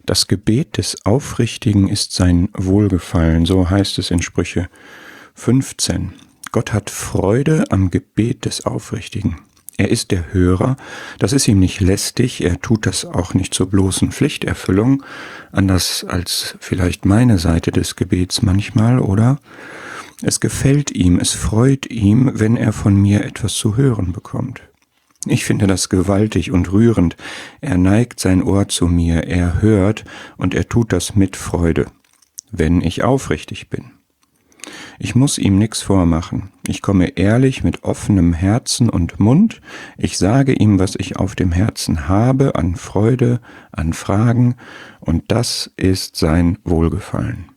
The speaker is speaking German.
Das Gebet des Aufrichtigen ist sein Wohlgefallen, so heißt es in Sprüche 15. Gott hat Freude am Gebet des Aufrichtigen. Er ist der Hörer, das ist ihm nicht lästig, er tut das auch nicht zur bloßen Pflichterfüllung, anders als vielleicht meine Seite des Gebets manchmal, oder? Es gefällt ihm, es freut ihm, wenn er von mir etwas zu hören bekommt. Ich finde das gewaltig und rührend. Er neigt sein Ohr zu mir, er hört und er tut das mit Freude, wenn ich aufrichtig bin. Ich muss ihm nichts vormachen. Ich komme ehrlich mit offenem Herzen und Mund. Ich sage ihm, was ich auf dem Herzen habe, an Freude, an Fragen, und das ist sein Wohlgefallen.